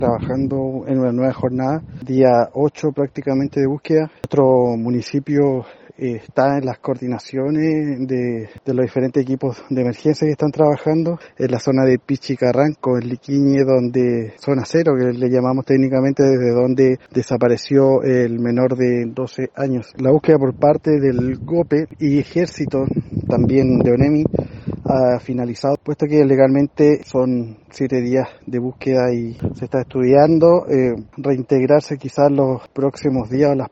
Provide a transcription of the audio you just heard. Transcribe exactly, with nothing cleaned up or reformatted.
trabajando en una nueva jornada, día ocho prácticamente de búsqueda. Otro municipio eh, está en las coordinaciones de, de los diferentes equipos de emergencia que están trabajando en la zona de Pichicarranco, en Liquiñe, donde zona cero, que le llamamos técnicamente, desde donde desapareció el menor de doce años. La búsqueda por parte del GOPE y Ejército, también de ONEMI, ha finalizado, puesto que legalmente son siete días de búsqueda y se está estudiando eh, reintegrarse quizás los próximos días o las